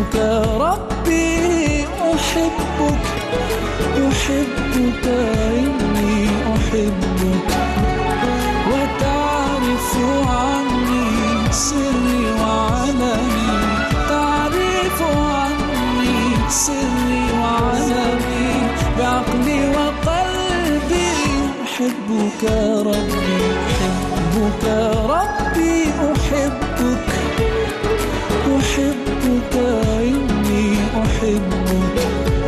ربي أحبك إني أحبك وتعرف عني سري وعلمي تعرف عني سري وعلمي بعقلي وقلبي أحبك ربي أحبك إني أحبك.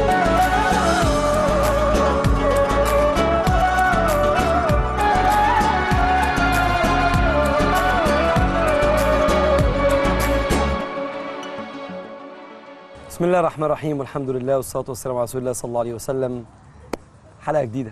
بسم الله الرحمن الرحيم والحمد لله والصلاة والسلام على رسول الله صلى الله عليه وسلم. حلقة جديدة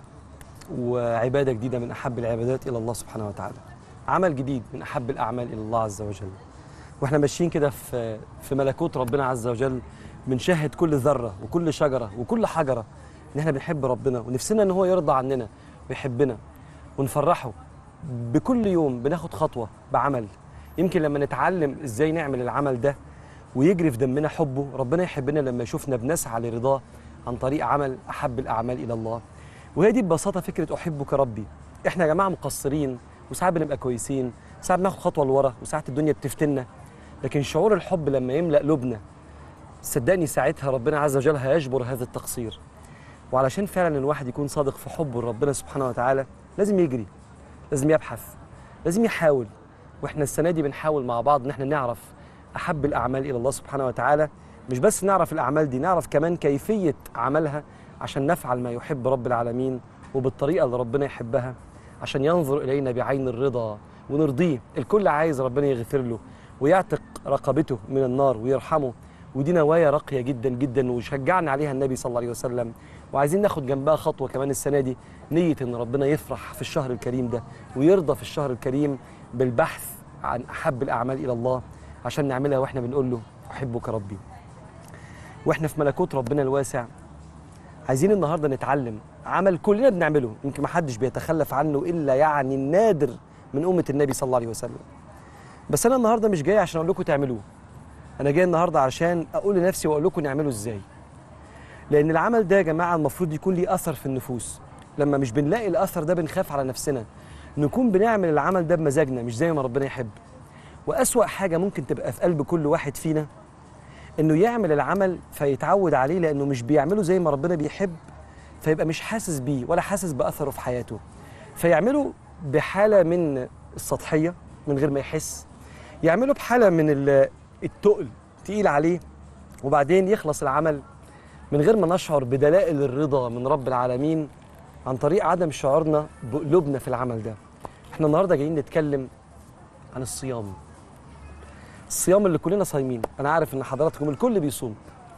وعبادة جديدة من أحب العبادات إلى الله سبحانه وتعالى، عمل جديد من أحب الأعمال إلى الله عز وجل. وإحنا ماشيين كده في ملكوت ربنا عز وجل، بنشاهد كل ذرة وكل شجرة وكل حجرة إن إحنا بنحب ربنا ونفسنا إن هو يرضى عننا ويحبنا ونفرحه. بكل يوم بناخد خطوة بعمل، يمكن لما نتعلم إزاي نعمل العمل ده ويجري في دمنا حبه، ربنا يحبنا لما يشوفنا بنسعى لرضاه عن طريق عمل أحب الأعمال إلى الله. وهي دي ببساطة فكرة أحبك ربي. إحنا يا جماعة مقصرين، وساعات بنبقى كويسين، ساعات بناخد خطوة لورا، وساعات الدنيا بتفتنا، لكن شعور الحب لما يملأ قلوبنا صدقني ساعتها ربنا عز وجل هيجبر هذا التقصير. وعلشان فعلا الواحد يكون صادق في حبه لربنا سبحانه وتعالى لازم يجري، لازم يبحث، لازم يحاول. وإحنا السنة دي بنحاول مع بعض إن إحنا نعرف أحب الأعمال إلى الله سبحانه وتعالى. مش بس نعرف الأعمال دي، نعرف كمان كيفية عملها عشان نفعل ما يحب رب العالمين وبالطريقة اللي ربنا يحبها، عشان ينظر إلينا بعين الرضا ونرضيه. الكل عايز ربنا يغفر له ويعتق رقبته من النار ويرحمه، ودي نوايا راقية جدا جدا وشجعنا عليها النبي صلى الله عليه وسلم. وعايزين ناخد جنبها خطوة كمان السنة دي، نية إن ربنا يفرح في الشهر الكريم ده ويرضى في الشهر الكريم بالبحث عن أحب الأعمال إلى الله عشان نعملها وإحنا بنقول له أحبك ربي. وإحنا في ملكوت ربنا الواسع عايزين النهاردة نتعلم عمل كلنا بنعمله، يمكن ما حدش بيتخلف عنه إلا يعني النادر من أمة النبي صلى الله عليه وسلم. بس أنا النهاردة مش جاي عشان أقول لكم تعملوه، أنا جاي النهاردة عشان أقول لنفسي وأقول لكم نعمله إزاي. لأن العمل ده يا جماعة المفروض يكون ليه أثر في النفوس. لما مش بنلاقي الأثر ده بنخاف على نفسنا، نكون بنعمل العمل ده بمزاجنا مش زي ما ربنا يحب. وأسوأ حاجة ممكن تبقى في قلب كل واحد فينا إنه يعمل العمل فيتعود عليه لأنه مش بيعمله زي ما ربنا بيحب، فيبقى مش حاسس بيه ولا حاسس بأثره في حياته، فيعمله بحالة من السطحية من غير ما يحس، يعمله بحالة من التقل تقيل عليه، وبعدين يخلص العمل من غير ما نشعر بدلائل الرضا من رب العالمين عن طريق عدم شعورنا بقلوبنا في العمل ده. احنا النهاردة جايين نتكلم عن الصيام اللي كلنا صايمين. أنا عارف إن حضراتكم الكل بيصوم،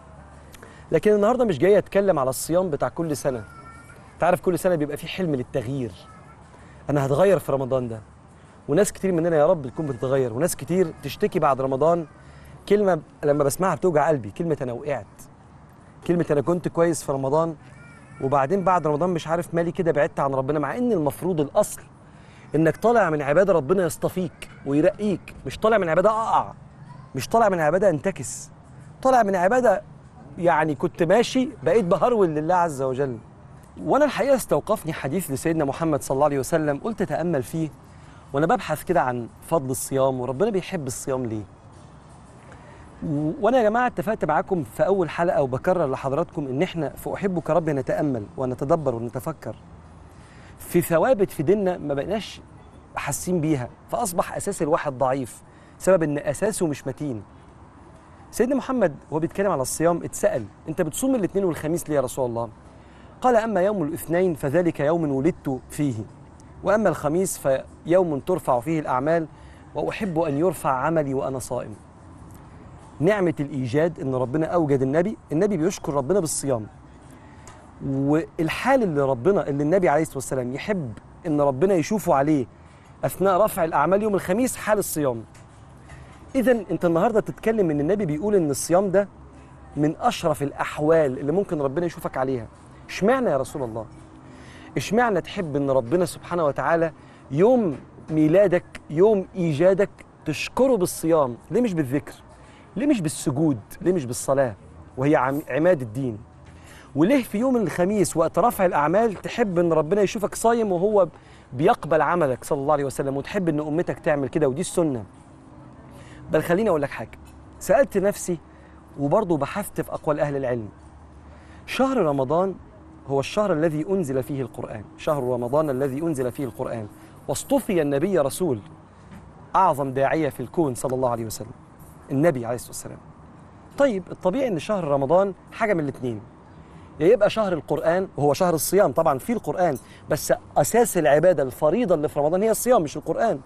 لكن النهاردة مش جاي أتكلم على الصيام بتاع كل سنة. تعرف كل سنة بيبقى فيه حلم للتغيير، أنا هتغير في رمضان ده، وناس كتير مننا يا رب تكون بتتغير، وناس كتير تشتكي بعد رمضان كلمة لما بسمعها بتوجع قلبي، كلمة أنا وقعت، كلمة أنا كنت كويس في رمضان وبعدين بعد رمضان مش عارف مالي كده بعدت عن ربنا، مع إن المفروض الأصل إنك طالع من عبادة ربنا يصطفيك ويرقيك، مش طالع من عبادة أقع، مش طالع من عبادة انتكس، طالع من عبادة يعني كنت ماشي بقيت بهرول لله عز وجل. وأنا الحقيقة استوقفني حديث لسيدنا محمد صلى الله عليه وسلم، قلت أتأمل فيه وأنا ببحث كده عن فضل الصيام وربنا بيحب الصيام ليه. وأنا يا جماعة اتفقت معاكم في أول حلقة وبكرر لحضراتكم إن إحنا في أحبك ربي نتأمل ونتدبر ونتفكر في ثوابت في ديننا ما بقناش حاسين بيها، فأصبح أساس الواحد ضعيف سبب إن أساسه مش متين. سيدنا محمد وهو بيتكلم على الصيام اتسأل أنت بتصوم الاثنين والخميس ليه يا رسول الله؟ قال أما يوم الاثنين فذلك يوم ولدت فيه، وأما الخميس فيوم ترفع فيه الأعمال وأحب أن يرفع عملي وأنا صائم. نعمة الإيجاد إن ربنا أوجد النبي بيشكر ربنا بالصيام، والحال اللي النبي عليه الصلاة والسلام يحب إن ربنا يشوفه عليه أثناء رفع الأعمال يوم الخميس حال الصيام. إذن أنت النهاردة تتكلم إن النبي بيقول إن الصيام ده من أشرف الأحوال اللي ممكن ربنا يشوفك عليها. اشمعنى يا رسول الله؟ اشمعنى تحب إن ربنا سبحانه وتعالى يوم ميلادك يوم إيجادك تشكره بالصيام؟ ليه مش بالذكر؟ ليه مش بالسجود؟ ليه مش بالصلاة وهي عماد الدين؟ وليه في يوم الخميس وقت رفع الأعمال تحب أن ربنا يشوفك صايم وهو بيقبل عملك صلى الله عليه وسلم، وتحب أن أمتك تعمل كده، ودي السنة. بل خليني أقول لك حاجة، سألت نفسي وبرضه بحثت في أقوال أهل العلم. شهر رمضان هو الشهر الذي أنزل فيه القرآن، شهر رمضان الذي أنزل فيه القرآن، واصطفي النبي رسول أعظم داعية في الكون صلى الله عليه وسلم، النبي عليه الصلاة والسلام. طيب الطبيعي أن شهر رمضان حاجة من الاثنين، يا يبقى شهر القرآن وهو شهر الصيام، طبعا فيه القرآن بس أساس العبادة الفريضة اللي في رمضان هي الصيام مش القرآن.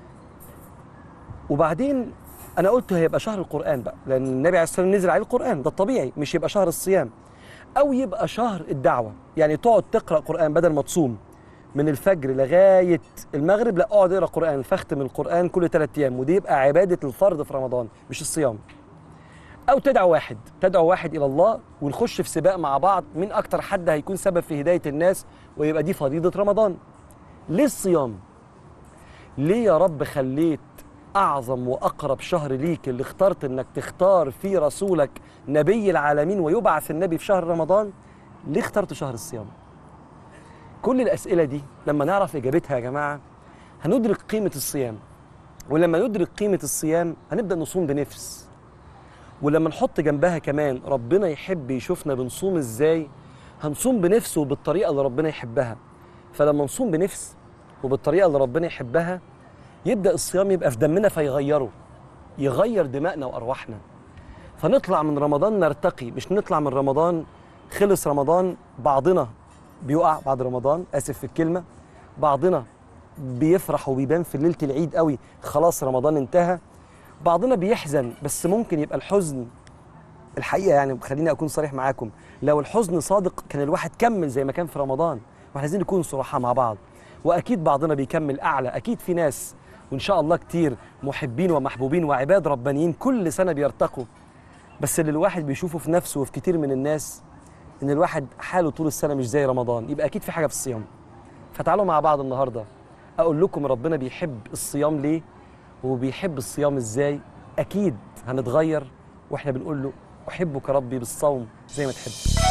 وبعدين أنا قلت هيبقى شهر القرآن بقى، لأن النبي عليه الصلاة والسلام نزل عليه القرآن، ده الطبيعي، مش يبقى شهر الصيام. أو يبقى شهر الدعوة، يعني تقعد تقرأ قرآن بدل ما تصوم من الفجر لغاية المغرب، لا اقعد اقرأ قرآن، فاختم القرآن كل 3 أيام، ودي يبقى عبادة الفرض في رمضان مش الصيام. أو تدعو واحد إلى الله ونخش في سباق مع بعض مين أكتر حد هيكون سبب في هداية الناس، ويبقى دي فريضة رمضان. ليه الصيام؟ ليه يا رب خليت أعظم وأقرب شهر ليك اللي اخترت إنك تختار فيه رسولك نبي العالمين ويبعث النبي في شهر رمضان، ليه اخترت شهر الصيام؟ كل الأسئلة دي لما نعرف إجابتها يا جماعة هندرك قيمة الصيام، ولما ندرك قيمة الصيام هنبدأ نصوم بنفس، ولما نحط جنبها كمان ربنا يحب يشوفنا بنصوم إزاي هنصوم بنفس وبالطريقة اللي ربنا يحبها. فلما نصوم بنفس وبالطريقة اللي ربنا يحبها يبدأ الصيام يبقى في دمنا يغير دمائنا وأرواحنا، فنطلع من رمضان نرتقي، مش نطلع من رمضان خلص رمضان بعضنا بيقع بعد رمضان، آسف في الكلمة، بعضنا بيفرح وبيبان في ليلة العيد قوي خلاص رمضان انتهى، بعضنا بيحزن، بس ممكن يبقى الحزن الحقيقة، يعني خليني أكون صريح معاكم، لو الحزن صادق كان الواحد كمل زي ما كان في رمضان، واحنا عايزين نكون صراحة مع بعض. وأكيد بعضنا بيكمل أعلى، أكيد في ناس وإن شاء الله كتير محبين ومحبوبين وعباد ربانيين كل سنة بيرتقوا، بس اللي الواحد بيشوفه في نفسه وفي كتير من الناس إن الواحد حاله طول السنة مش زي رمضان، يبقى أكيد في حاجة في الصيام. فتعالوا مع بعض النهاردة أقول لكم ربنا بيحب الصيام ليه وبيحب الصيام إزاي. أكيد هنتغير وإحنا بنقول له أحبك ربي بالصوم زي ما تحب.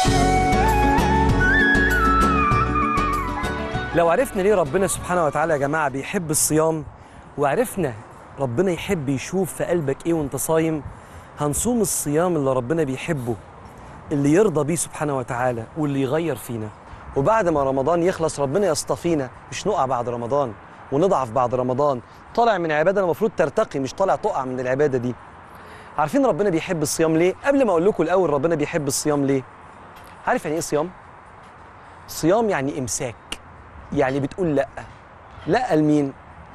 لو عرفنا ليه ربنا سبحانه وتعالى يا جماعة بيحب الصيام، وعرفنا ربنا يحب يشوف في قلبك إيه وإنت صايم، هنصوم الصيام اللي ربنا بيحبه، اللي يرضى بيه سبحانه وتعالى واللي يغير فينا. وبعد ما رمضان يخلص ربنا يصطفينا، مش نقع بعد رمضان ونضعف بعد رمضان، طالع من عبادة المفروض ترتقي، مش طالع تقع من العبادة دي. عارفين ربنا بيحب الصيام ليه؟ قبل ما أقول لكم الأول ربنا بيحب الصيام ليه؟ عارف يعني إيه صيام؟ صيام يعني إمساك، يعني بتقول لأ. لأ لمين؟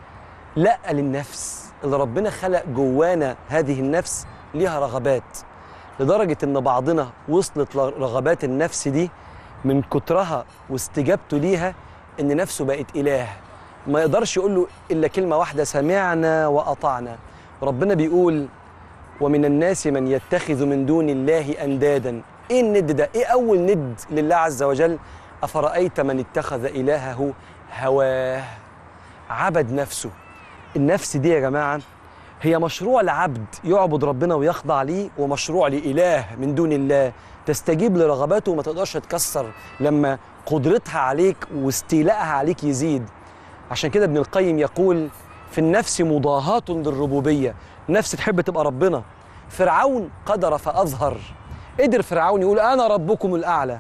لأ للنفس اللي ربنا خلق جوانا. هذه النفس ليها رغبات، لدرجة إن بعضنا وصلت لرغبات النفس دي من كترها واستجابته ليها إن نفسه بقت إله، ما يقدرش يقول له إلا كلمة واحدة: سمعنا وأطعنا. ربنا بيقول: ومن الناس من يتخذ من دون الله أندادا. إيه الند ده؟ إيه أول ند لله عز وجل؟ أفرأيت من اتخذ إلهه هواه، عبد نفسه. النفس دي يا جماعة هي مشروع لعبد يعبد ربنا ويخضع ليه، ومشروع لإله من دون الله تستجيب لرغباته وما تقدرش تكسر لما قدرتها عليك واستيلائها عليك يزيد. عشان كده ابن القيم يقول: في النفس مضاهاة للربوبية، نفس تحب تبقى ربنا. فرعون قدر فأظهر، قدر فرعون يقول أنا ربكم الأعلى،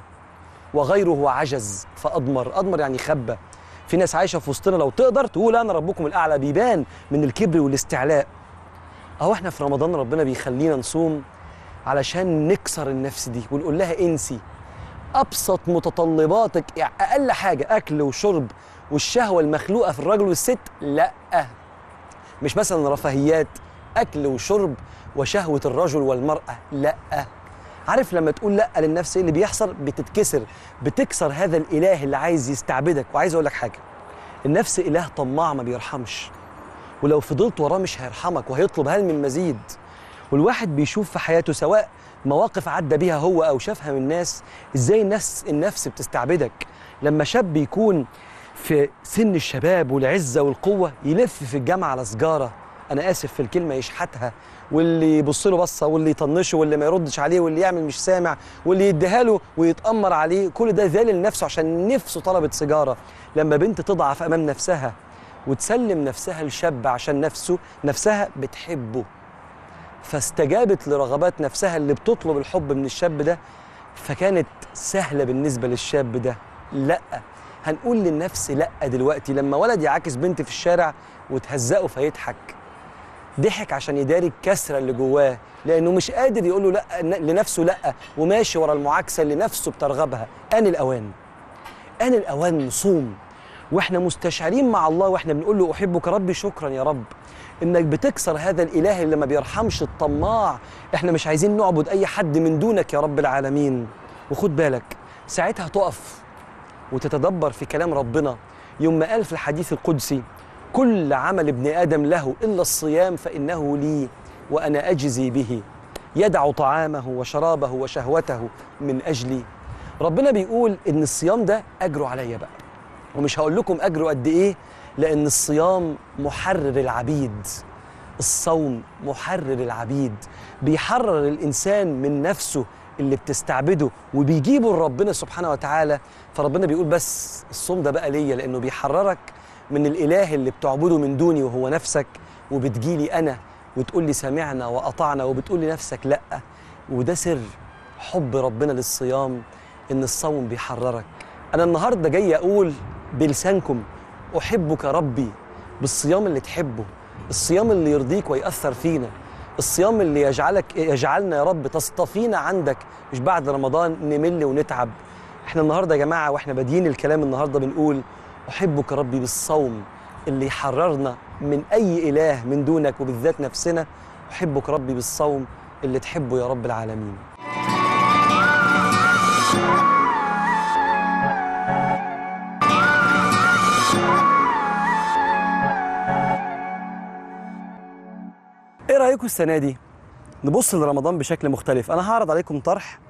وغيره عجز فأضمر. أضمر يعني خبى. في ناس عايشة في وسطنا لو تقدر تقول أنا ربكم الأعلى، بيبان من الكبر والاستعلاء. أهو احنا في رمضان ربنا بيخلينا نصوم علشان نكسر النفس دي ونقول لها انسي أبسط متطلباتك، يعني أقل حاجة أكل وشرب والشهوة المخلوقة في الرجل والست، لأ، مش مثلا رفاهيات أكل وشرب وشهوة الرجل والمرأة، لأ. عارف لما تقول لأ للنفس ايه اللي بيحصل؟ بتتكسر، بتكسر هذا الإله اللي عايز يستعبدك. وعايز أقول لك حاجة، النفس إله طماع ما بيرحمش، ولو فضلت وراه مش هيرحمك وهيطلب هل من مزيد. والواحد بيشوف في حياته سواء مواقف عدى بيها هو أو شافها من ناس، إزاي النفس بتستعبدك. لما شاب يكون في سن الشباب والعزة والقوة يلف في الجامعة على سجارة انا اسف في الكلمه يشحتها، واللي يبص له بصه، واللي يطنشه، واللي ما يردش عليه، واللي يعمل مش سامع، واللي يديها له ويتامر عليه، كل ده ذلل نفسه عشان نفسه طلبت سيجاره. لما بنت تضعف امام نفسها وتسلم نفسها لشاب عشان نفسها بتحبه، فاستجابت لرغبات نفسها اللي بتطلب الحب من الشاب ده، فكانت سهله بالنسبه للشاب ده. لا، هنقول للنفس لا دلوقتي. لما ولد يعاكس بنت في الشارع وتهزقه فيضحك، ضحك عشان يداري الكسره اللي جواه، لانه مش قادر يقول له لا لنفسه لا، وماشي ورا المعاكسه اللي نفسه بترغبها. آن الأوان نصوم واحنا مستشعرين مع الله، واحنا بنقول له احبك ربي، شكرا يا رب انك بتكسر هذا الاله اللي ما بيرحمش الطماع. احنا مش عايزين نعبد اي حد من دونك يا رب العالمين. وخد بالك ساعتها تقف وتتدبر في كلام ربنا يوم ما قال في الحديث القدسي: كل عمل ابن آدم له إلا الصيام فإنه لي وأنا أجزي به، يدع طعامه وشرابه وشهوته من أجلي. ربنا بيقول إن الصيام ده أجره عليا بقى، ومش هقول لكم أجره قد إيه، لأن الصيام محرر العبيد. الصوم محرر العبيد، بيحرر الإنسان من نفسه اللي بتستعبده وبيجيبه لربنا سبحانه وتعالى. فربنا بيقول بس الصوم ده بقى ليا، لأنه بيحررك من الإله اللي بتعبده من دوني وهو نفسك، وبتجيلي أنا وتقول لي سمعنا وأطعنا، وبتقول لنفسك لأ. وده سر حب ربنا للصيام، إن الصوم بيحررك. أنا النهاردة جاي أقول بلسانكم أحبك ربي، بالصيام اللي تحبه، الصيام اللي يرضيك ويأثر فينا، الصيام اللي يجعلنا يا رب تصطفينا عندك، مش بعد رمضان نمل ونتعب. احنا النهاردة يا جماعة واحنا بادئين الكلام النهاردة بنقول أحبك ربي بالصوم اللي يحررنا من أي إله من دونك وبالذات نفسنا. أحبك ربي بالصوم اللي تحبه يا رب العالمين. إيه رأيكم السنة دي نبص لرمضان بشكل مختلف؟ أنا هعرض عليكم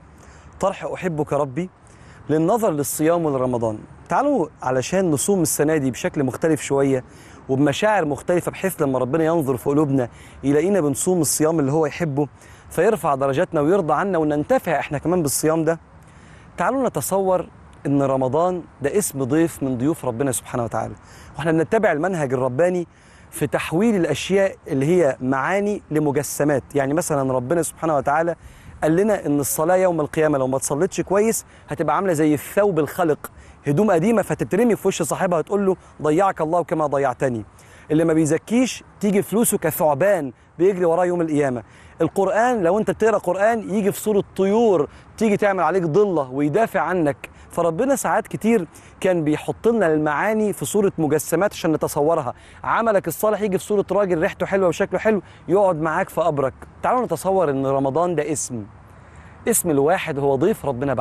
طرح أحبك ربي للنظر للصيام ولرمضان. تعالوا علشان نصوم السنة دي بشكل مختلف شوية وبمشاعر مختلفة، بحيث لما ربنا ينظر في قلوبنا يلاقينا بنصوم الصيام اللي هو يحبه، فيرفع درجاتنا ويرضى عنا وننتفع احنا كمان بالصيام ده. تعالوا نتصور ان رمضان ده اسم ضيف من ضيوف ربنا سبحانه وتعالى، واحنا بنتبع المنهج الرباني في تحويل الأشياء اللي هي معاني لمجسمات. يعني مثلا ربنا سبحانه وتعالى قال لنا ان الصلاة يوم القيامة لو ما تصليتش كويس هتبقى عاملة زي الثوب الخلق، هدوم قديمة فتترمي في وش صاحبها تقول له ضيعك الله كما ضيعتني. اللي ما بيزكيش تيجي فلوسه كثعبان بيجري وراه يوم القيامة. القرآن لو انت بتقرأ قرآن يجي في صورة طيور تيجي تعمل عليك ضلة ويدافع عنك. فربنا ساعات كتير كان بيحط لنا المعاني في صورة مجسمات عشان نتصورها. عملك الصالح يجي في صورة راجل ريحته حلوة وشكله حلو يقعد معاك في قبرك. تعالوا نتصور ان رمضان ده اسم الواحد هو ضيف ربنا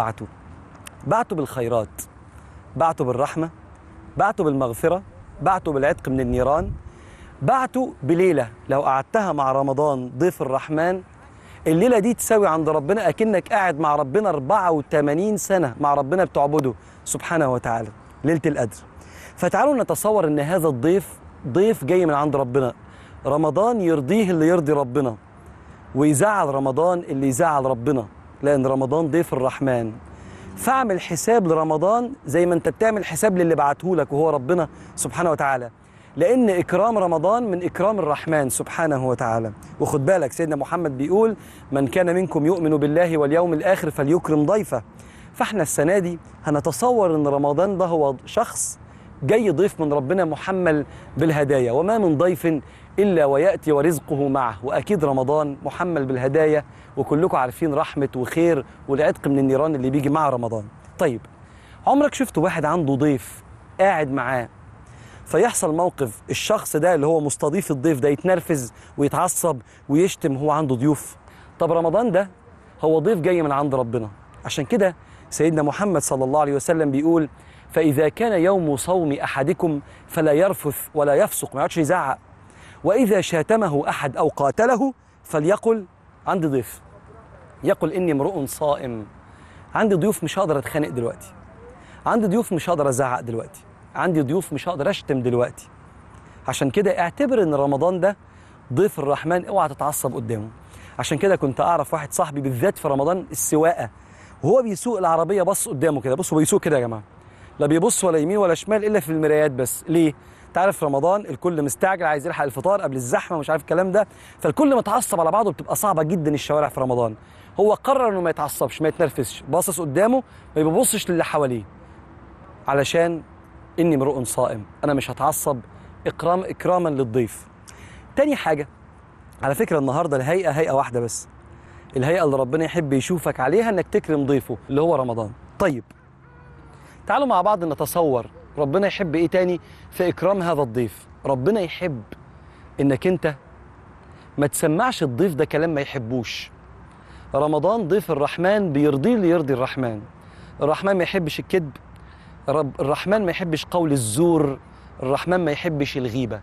بعته بالخيرات، بعته بالرحمة، بعته بالمغفرة، بعته بالعتق من النيران، بعته بليلة لو قعدتها مع رمضان ضيف الرحمن، الليلة دي تساوي عند ربنا أكنك قاعد مع ربنا 84 سنة مع ربنا بتعبده سبحانه وتعالى، ليلة القدر. فتعالوا نتصور ان هذا الضيف ضيف جاي من عند ربنا. رمضان يرضيه اللي يرضي ربنا، ويزعل رمضان اللي يزعل ربنا، لأن رمضان ضيف الرحمن. فاعمل حساب لرمضان زي ما انت بتعمل حساب للي بعتهولك وهو ربنا سبحانه وتعالى، لأن إكرام رمضان من إكرام الرحمن سبحانه وتعالى. وخد بالك سيدنا محمد بيقول من كان منكم يؤمن بالله واليوم الآخر فليكرم ضيفه. فاحنا السنة دي هنتصور ان رمضان ده هو شخص جاي ضيف من ربنا محمل بالهدايا، وما من ضيف إلا ويأتي ورزقه معه. وأكيد رمضان محمل بالهدايا، وكلكم عارفين رحمة وخير والعتق من النيران اللي بيجي مع رمضان. طيب عمرك شفت واحد عنده ضيف قاعد معاه فيحصل موقف الشخص ده اللي هو مستضيف الضيف ده يتنرفز ويتعصب ويشتم هو عنده ضيوف؟ طب رمضان ده هو ضيف جاي من عند ربنا. عشان كده سيدنا محمد صلى الله عليه وسلم بيقول فإذا كان يوم صوم أحدكم فلا يرفث ولا يفسق، ما يقعدش يزعق. وإذا شاتمه أحد أو قاتله فليقل عندي ضيف، يقل إني امرؤ صائم. عندي ضيوف مش هقدر أتخانق دلوقتي، عندي ضيوف مش هقدر أزعق دلوقتي، عندي ضيوف مش هقدر أشتم دلوقتي. عشان كده اعتبر إن رمضان ده ضيف الرحمن اوعى تتعصب قدامه. عشان كده كنت اعرف واحد صاحبي بالذات في رمضان السواقه، وهو بيسوق العربيه بص قدامه كده، بص هو بيسوق كده يا جماعه، لا بيبص ولا يمين ولا شمال الا في المرايات بس. ليه؟ تعرف في رمضان الكل مستعجل عايز يلحق الفطار قبل الزحمه ومش عارف الكلام ده، فالكل متعصب على بعضه، بتبقى صعبه جدا الشوارع في رمضان. هو قرر انه ما يتعصبش ما يتنرفزش، باصص قدامه ما بيبصش للي حواليه، علشان اني امرؤ صائم، انا مش هتعصب اكراما للضيف. تاني حاجه، على فكره النهارده الهيئه هيئه واحده بس، الهيئه اللي ربنا يحب يشوفك عليها انك تكرم ضيفه اللي هو رمضان. طيب تعالوا مع بعض نتصور ربنا يحب ايه تاني في اكرام هذا الضيف. ربنا يحب انك انت ما تسمعش الضيف ده كلام ما يحبوش. رمضان ضيف الرحمن بيرضيه اللي يرضي الرحمن. الرحمن ما يحبش الكذب، الرحمن ما يحبش قول الزور، الرحمن ما يحبش الغيبة.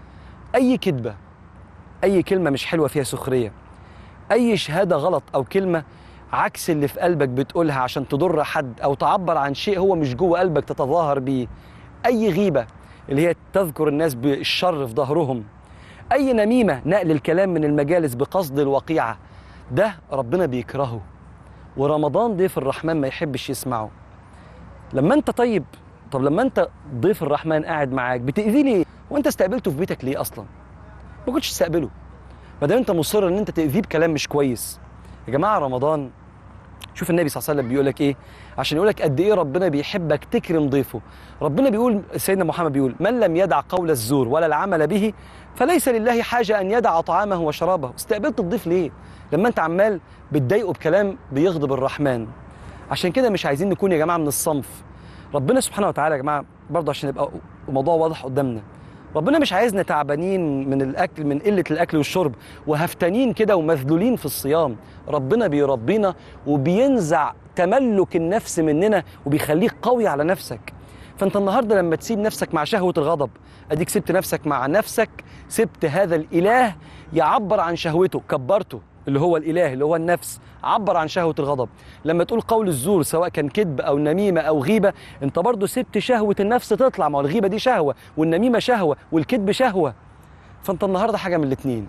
أي كذبة، أي كلمة مش حلوة فيها سخرية، أي شهادة غلط أو كلمة عكس اللي في قلبك بتقولها عشان تضر حد أو تعبر عن شيء هو مش جوه قلبك تتظاهر بيه، أي غيبة اللي هي تذكر الناس بالشر في ظهرهم، أي نميمة نقل الكلام من المجالس بقصد الوقيعة، ده ربنا بيكرهه، ورمضان ضيف الرحمن ما يحبش يسمعه. لما انت طيب، طب لما انت ضيف الرحمن قاعد معاك بتأذيه ليه؟ وانت استقبلته في بيتك ليه اصلا؟ ما كنتش تستقبله ما دام انت مصر ان انت تأذيه بكلام مش كويس. يا جماعه رمضان، شوف النبي صلى الله عليه وسلم بيقول لك ايه عشان يقول لك قد ايه ربنا بيحبك تكرم ضيفه. ربنا بيقول، سيدنا محمد بيقول: من لم يدع قول الزور ولا العمل به فليس لله حاجه ان يدع طعامه وشرابه. استقبلت الضيف ليه؟ لما انت عمال بتضايقه بكلام بيغضب الرحمن. عشان كده مش عايزين نكون يا جماعه من الصنف. ربنا سبحانه وتعالى يا جماعه برضه عشان يبقى الموضوع واضح قدامنا، ربنا مش عايزنا تعبانين من الاكل، من قله الاكل والشرب وهفتانين كده ومذلولين في الصيام. ربنا بيربينا وبينزع تملك النفس مننا وبيخليك قوي على نفسك. فانت النهارده لما تسيب نفسك مع شهوه الغضب، اديك سبت نفسك مع نفسك، سبت هذا الاله يعبر عن شهوته، كبرته اللي هو الاله اللي هو النفس، عبر عن شهوه الغضب. لما تقول قول الزور سواء كان كذب او نميمه او غيبه، انت برضو سبت شهوه النفس تطلع. ما هو الغيبه دي شهوه، والنميمه شهوه، والكذب شهوه. فانت النهارده حاجه من الاثنين،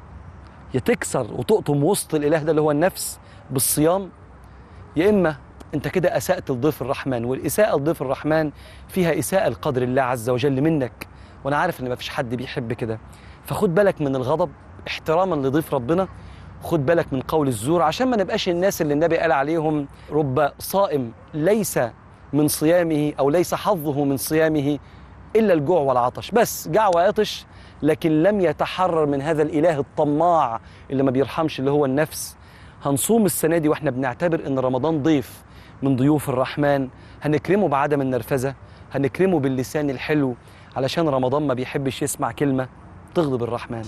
يا تكسر وتقطم وسط الاله ده اللي هو النفس بالصيام، يا اما انت كده اسأت لضيف الرحمن، والاساءه لضيف الرحمن فيها اساءه لقدر الله عز وجل منك، وانا عارف ان مفيش حد بيحب كده. فخد بالك من الغضب احتراما لضيف ربنا، خد بالك من قول الزور عشان ما نبقاش الناس اللي النبي قال عليهم: رب صائم ليس من صيامه او ليس حظه من صيامه الا الجوع والعطش، بس جاع وعطش لكن لم يتحرر من هذا الاله الطماع اللي ما بيرحمش اللي هو النفس. هنصوم السنه دي واحنا بنعتبر ان رمضان ضيف من ضيوف الرحمن، هنكرمه بعدم النرفزه، هنكرمه باللسان الحلو، علشان رمضان ما بيحبش يسمع كلمه تغضب الرحمن.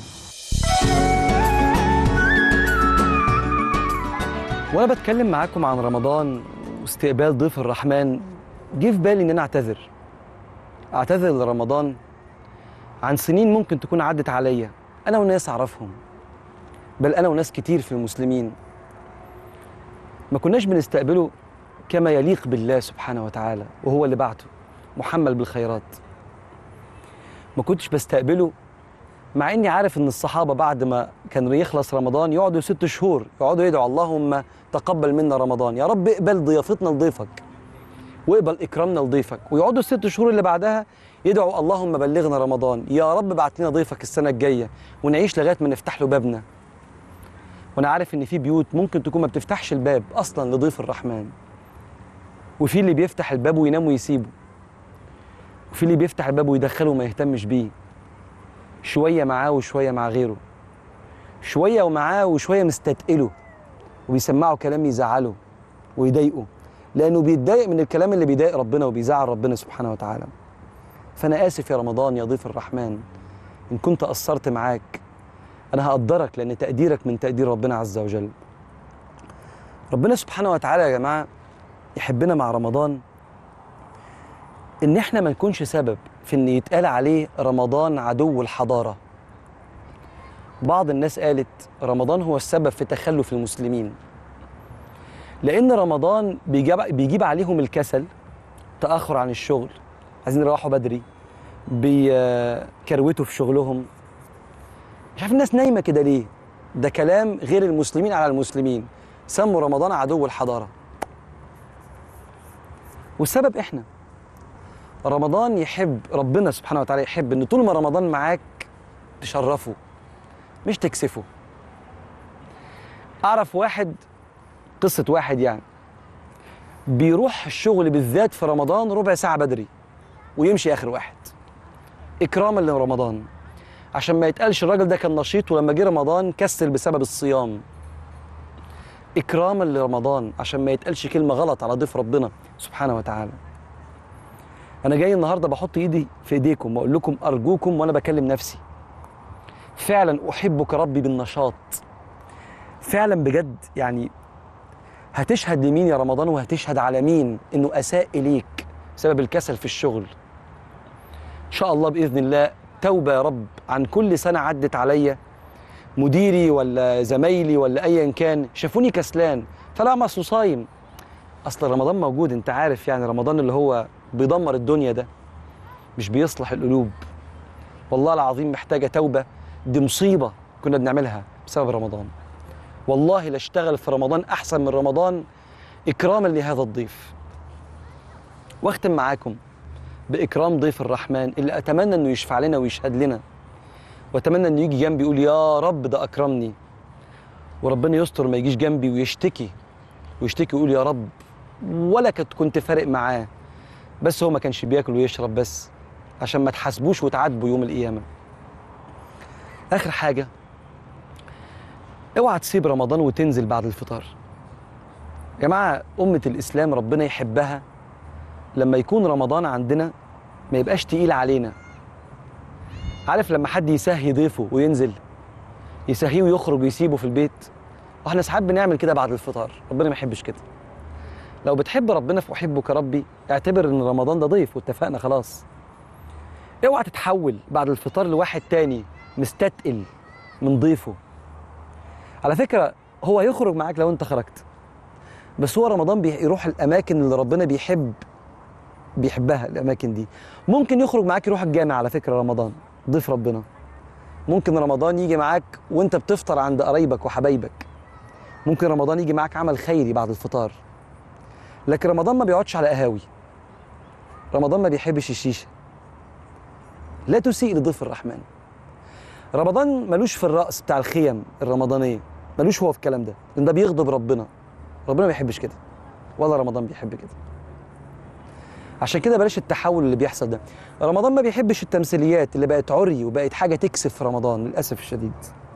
وانا بتكلم معاكم عن رمضان واستقبال ضيف الرحمن، جه في بالي ان انا اعتذر لرمضان عن سنين ممكن تكون عدت عليا، انا وناس اعرفهم، بل انا وناس كتير في المسلمين ما كناش بنستقبله كما يليق بالله سبحانه وتعالى، وهو اللي بعته محمل بالخيرات. ما كنتش بستقبله مع اني عارف ان الصحابه بعد ما كان يخلص رمضان يقعدوا 6 شهور يقعدوا يدعوا: اللهم تقبل منا رمضان، يا رب اقبل ضيافتنا لضيفك واقبل اكرامنا لضيفك، ويقعدوا 6 شهور اللي بعدها يدعوا: اللهم بلغنا رمضان، يا رب بعت لنا ضيفك السنه الجايه ونعيش لغايه ما نفتح له بابنا. وانا عارف ان في بيوت ممكن تكون ما بتفتحش الباب اصلا لضيف الرحمن، وفي اللي بيفتح الباب وينام ويسيبه، وفي اللي بيفتح الباب ويدخله وما يهتمش بيه، شويه معاه وشويه مع غيره، شويه ومعاه وشويه مستتقله وبيسمعه كلام يزعله ويضايقه، لانه بيتضايق من الكلام اللي بيضايق ربنا وبيزعل ربنا سبحانه وتعالى. فانا اسف يا رمضان يا ضيف الرحمن ان كنت قصرت معاك، انا هقدرك لان تقديرك من تقدير ربنا عز وجل. ربنا سبحانه وتعالى يا جماعه يحبنا مع رمضان ان احنا ما نكونش سبب في ان يتقال عليه رمضان عدو الحضاره. بعض الناس قالت رمضان هو السبب في تخلف المسلمين، لان رمضان بيجيب عليهم الكسل، تاخر عن الشغل، عايزين يروحوا بدري، بيكروتوا في شغلهم، مش عارف الناس نايمة كده ليه؟ ده كلام غير المسلمين على المسلمين، سموا رمضان عدو الحضارة. والسبب إحنا. رمضان يحب، ربنا سبحانه وتعالى يحب إن طول ما رمضان معاك تشرفه مش تكسفه. أعرف واحد، قصة واحد يعني، بيروح الشغل بالذات في رمضان ربع ساعة بدري ويمشي آخر واحد إكراما لرمضان، عشان ما يتقالش الراجل ده كان نشيط ولما جه رمضان كسل بسبب الصيام. إكراما لرمضان عشان ما يتقالش كلمة غلط على ضيف ربنا سبحانه وتعالى. أنا جاي النهاردة بحط إيدي في إيديكم وأقول لكم أرجوكم وأنا بكلم نفسي، فعلا أحبك ربي بالنشاط. فعلا بجد يعني هتشهد لمين يا رمضان وهتشهد على مين إنه أساء إليك بسبب الكسل في الشغل؟ إن شاء الله بإذن الله توبة يا رب عن كل سنة عدت عليا مديري ولا زمايلي ولا أيا كان شافوني كسلان فلا مصر صايم. أصل رمضان موجود، أنت عارف يعني رمضان اللي هو بيدمر الدنيا ده مش بيصلح القلوب. والله العظيم محتاجة توبة، دي مصيبة كنا بنعملها بسبب رمضان. والله لاشتغل في رمضان أحسن من رمضان إكراما لهذا الضيف. واختم معاكم بإكرام ضيف الرحمن اللي أتمنى أنه يشفع لنا ويشهد لنا، وأتمنى أنه يجي جنبي يقول يا رب ده أكرمني، وربنا يستر ما يجيش جنبي ويشتكي ويقول يا رب ولا كنت فارق معاه، بس هو ما كانش بياكل ويشرب بس عشان ما تحاسبوش وتعاتبوا يوم القيامة. آخر حاجة، اوعى تسيب رمضان وتنزل بعد الفطار. يا جماعة أمة الإسلام ربنا يحبها لما يكون رمضان عندنا ما يبقاش تقيل علينا. عارف لما حد يسهي ضيفه وينزل يسهيه ويخرج ويسيبه في البيت، واحنا ساعات بنعمل كده بعد الفطار، ربنا ما يحبش كده. لو بتحب ربنا في أحبك ربي اعتبر ان رمضان ده ضيف واتفقنا خلاص. اوعى تتحول بعد الفطار لواحد تاني مستتقل من ضيفه. على فكرة هو هيخرج معاك لو انت خرجت، بس هو رمضان يروح الأماكن اللي ربنا بيحبها. الأماكن دي ممكن يخرج معاك يروح الجامع. على فكرة رمضان ضيف ربنا، ممكن رمضان يجي معاك وانت بتفطر عند قرايبك وحبايبك، ممكن رمضان يجي معاك عمل خيري بعد الفطار. لكن رمضان ما بيقعدش على قهاوي، رمضان ما بيحبش الشيشة. لا تسيء لضيف الرحمن. رمضان ملوش في الرقص بتاع الخيم الرمضانية، ملوش هو في الكلام ده، لأن ده بيغضب ربنا. ربنا ما بيحبش كده ولا رمضان بيحب كده. عشان كده بلاش التحول اللي بيحصل ده. رمضان ما بيحبش التمثيليات اللي بقت عري وبقت حاجة تكسف في رمضان للأسف الشديد.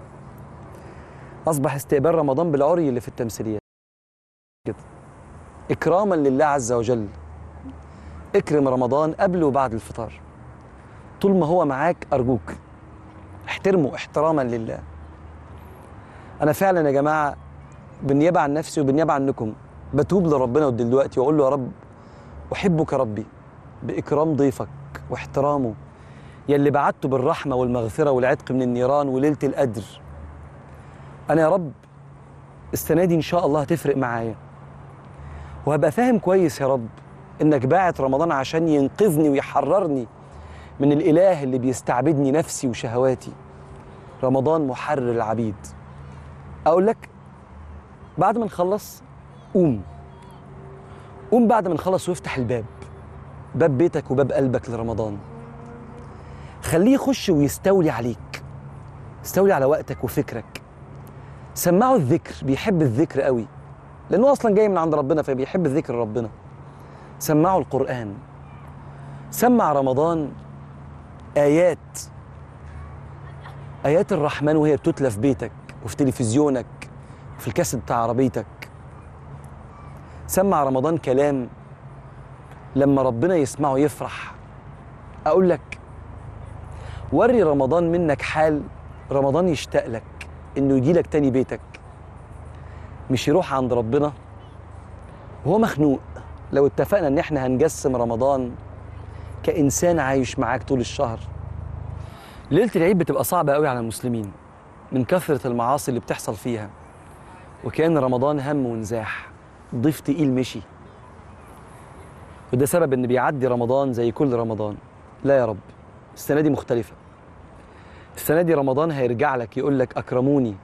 أصبح استقبال رمضان بالعري اللي في التمثيليات كده. إكراما لله عز وجل اكرم رمضان قبل وبعد الفطار. طول ما هو معاك أرجوك احترمه احتراما لله. أنا فعلا يا جماعة بالنيابة عن نفسي وبالنيابة عنكم بتوب لربنا دلوقتي وأقول له يا رب أحبك ربي بإكرام ضيفك واحترامه، يلي بعدته بالرحمة والمغفرة والعتق من النيران وليلة القدر. أنا يا رب السنة دي إن شاء الله هتفرق معايا، وهبقى فاهم كويس يا رب إنك باعت رمضان عشان ينقذني ويحررني من الإله اللي بيستعبدني نفسي وشهواتي. رمضان محرر العبيد. أقول لك بعد ما نخلص قوم بعد ما نخلص وافتح الباب، باب بيتك وباب قلبك لرمضان. خليه يخش ويستولي عليك، استولي على وقتك وفكرك. سمعه الذكر، بيحب الذكر قوي لأنه أصلا جاي من عند ربنا فبيحب ذكر ربنا. سمعه القرآن، سمع رمضان آيات الرحمن وهي بتتلى في بيتك وفي تلفزيونك وفي الكاسيت بتاع عربيتك. سمع رمضان كلام لما ربنا يسمعه يفرح. أقول لك وري رمضان منك حال رمضان يشتاق لك إنه يجي لك تاني بيتك، مش يروح عند ربنا وهو مخنوق. لو اتفقنا إن احنا هنجسم رمضان كإنسان عايش معاك طول الشهر، ليلة العيد بتبقى صعبة قوي على المسلمين من كثرة المعاصي اللي بتحصل فيها، وكان رمضان هم ونزاح، ضيف تقيل مشي، وده سبب إن بيعدي رمضان زي كل رمضان. لا يا رب السنة دي مختلفة. السنة دي رمضان هيرجع لك يقول لك أكرموني،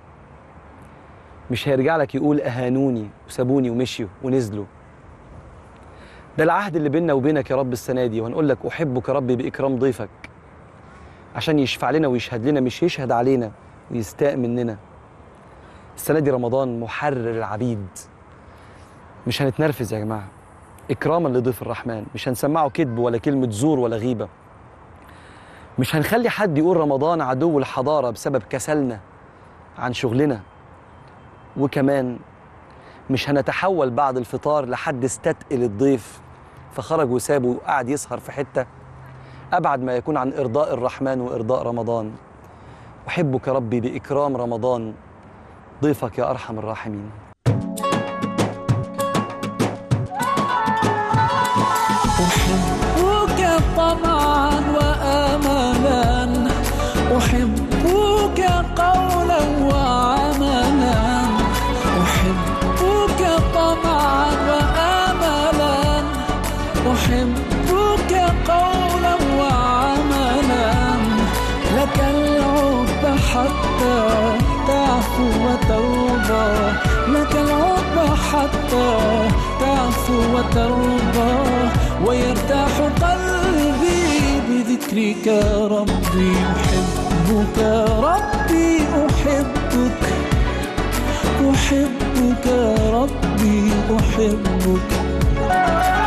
مش هيرجع لك يقول أهانوني وسابوني ومشيوا ونزلوا. ده العهد اللي بيننا وبينك يا رب السنة دي، وهنقول لك أحبك يا ربي بإكرام ضيفك، عشان يشفع لنا ويشهد لنا، مش يشهد علينا ويستاء مننا. السنة دي رمضان محرر العبيد، مش هنتنرفز يا جماعة، إكراما لضيف الرحمن. مش هنسمعه كذب ولا كلمة زور ولا غيبة. مش هنخلي حد يقول رمضان عدو الحضارة بسبب كسلنا عن شغلنا. وكمان مش هنتحول بعد الفطار لحد استثقل الضيف فخرج وسابه وقعد يسهر في حتة، أبعد ما يكون عن إرضاء الرحمن وإرضاء رمضان. أحبك ربي بإكرام رمضان ضيفك يا أرحم الراحمين. أحبك طمعا وآملا، أحبك قولا وعملا، أحبك طمعا وآملا، أحبك قولا وعملا، لك العب حتى تعفو وترضى، لك العب حتى تعفو وترضى، ويرتاح قلبي بذكرك ربي. أحبك ربي أحبك، أحبك ربي أحبك.